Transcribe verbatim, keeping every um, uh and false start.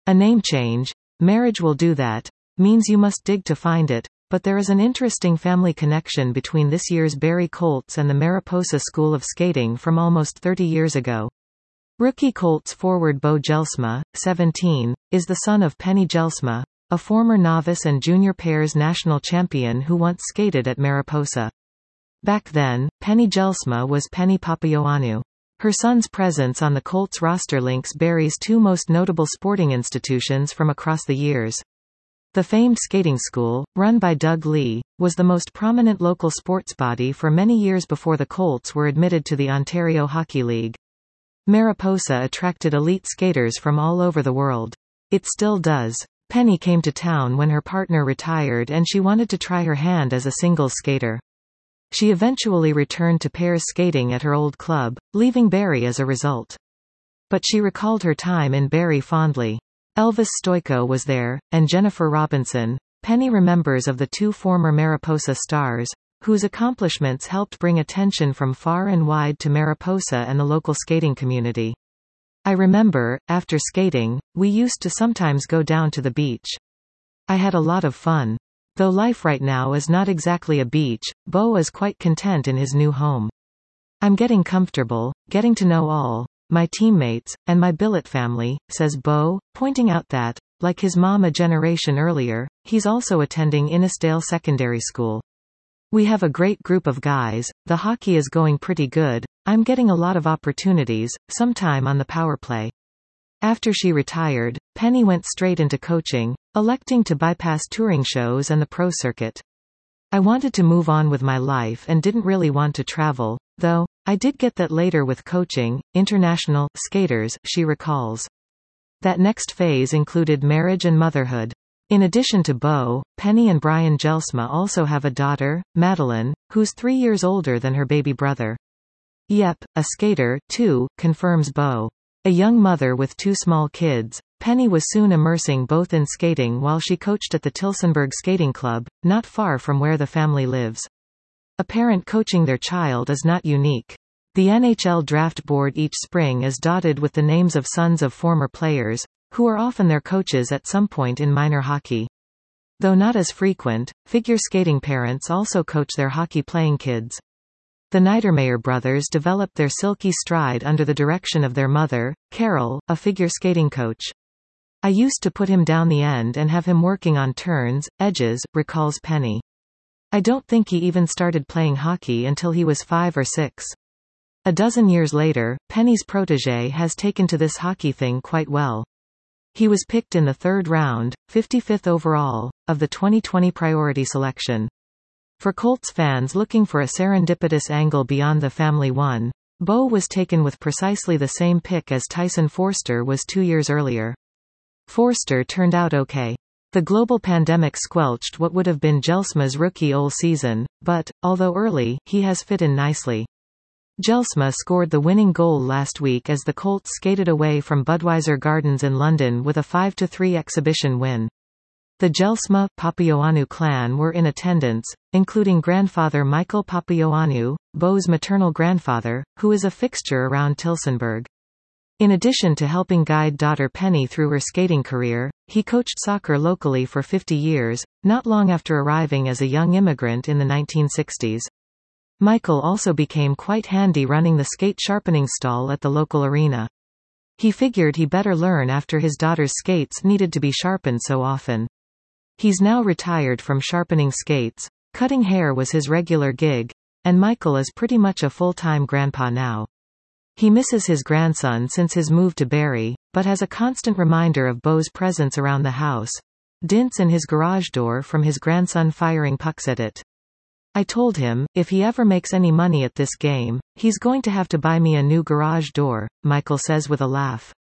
A name change, marriage will do that, means you must dig to find it, but there is an interesting family connection between this year's Barrie Colts and the Mariposa School of Skating from almost thirty years ago. Rookie Colts forward Bo Jelsma, seventeen, is the son of Penny Jelsma, a former novice and junior pairs national champion who once skated at Mariposa. Back then, Penny Jelsma was Penny Papaioannou. Her son's presence on the Colts roster links Barrie's two most notable sporting institutions from across the years. The famed skating school, run by Doug Lee, was the most prominent local sports body for many years before the Colts were admitted to the Ontario Hockey League. Mariposa attracted elite skaters from all over the world. It still does. Penny came to town when her partner retired and she wanted to try her hand as a singles skater. She eventually returned to pairs skating at her old club, leaving Barrie as a result. But she recalled her time in Barrie fondly. Elvis Stojko was there, and Jennifer Robinson. Penny remembers of the two former Mariposa stars, whose accomplishments helped bring attention from far and wide to Mariposa and the local skating community. I remember, after skating, we used to sometimes go down to the beach. I had a lot of fun. Though life right now is not exactly a beach, Bo is quite content in his new home. I'm getting comfortable, getting to know all my teammates, and my billet family, says Bo, pointing out that, like his mom a generation earlier, he's also attending Innisdale Secondary School. We have a great group of guys, the hockey is going pretty good, I'm getting a lot of opportunities, sometime on the power play. After she retired, Penny went straight into coaching, electing to bypass touring shows and the pro circuit. I wanted to move on with my life and didn't really want to travel, though, I did get that later with coaching international skaters, she recalls. That next phase included marriage and motherhood. In addition to Bo, Penny and Brian Jelsma also have a daughter, Madeline, who's three years older than her baby brother. Yep, a skater, too, confirms Bo. A young mother with two small kids, Penny was soon immersing both in skating while she coached at the Tillsonburg Skating Club, not far from where the family lives. A parent coaching their child is not unique. The N H L draft board each spring is dotted with the names of sons of former players, who are often their coaches at some point in minor hockey. Though not as frequent, figure skating parents also coach their hockey-playing kids. The Niedermayer brothers developed their silky stride under the direction of their mother, Carol, a figure skating coach. I used to put him down the end and have him working on turns, edges, recalls Penny. I don't think he even started playing hockey until he was five or six. A dozen years later, Penny's protege has taken to this hockey thing quite well. He was picked in the third round, fifty-fifth overall, of the twenty twenty priority selection. For Colts fans looking for a serendipitous angle beyond the family one, Bo was taken with precisely the same pick as Tyson Forster was two years earlier. Forster turned out okay. The global pandemic squelched what would have been Jelsma's rookie-ol season, but, although early, he has fit in nicely. Jelsma scored the winning goal last week as the Colts skated away from Budweiser Gardens in London with a five to three exhibition win. The Jelsma, Papaioannou clan were in attendance, including grandfather Michael Papaioannou, Bo's maternal grandfather, who is a fixture around Tillsonburg. In addition to helping guide daughter Penny through her skating career, he coached soccer locally for fifty years, not long after arriving as a young immigrant in the nineteen sixties. Michael also became quite handy running the skate sharpening stall at the local arena. He figured he better learn after his daughter's skates needed to be sharpened so often. He's now retired from sharpening skates, cutting hair was his regular gig, and Michael is pretty much a full-time grandpa now. He misses his grandson since his move to Barrie, but has a constant reminder of Bo's presence around the house. Dints in his garage door from his grandson firing pucks at it. I told him, if he ever makes any money at this game, he's going to have to buy me a new garage door, Michael says with a laugh.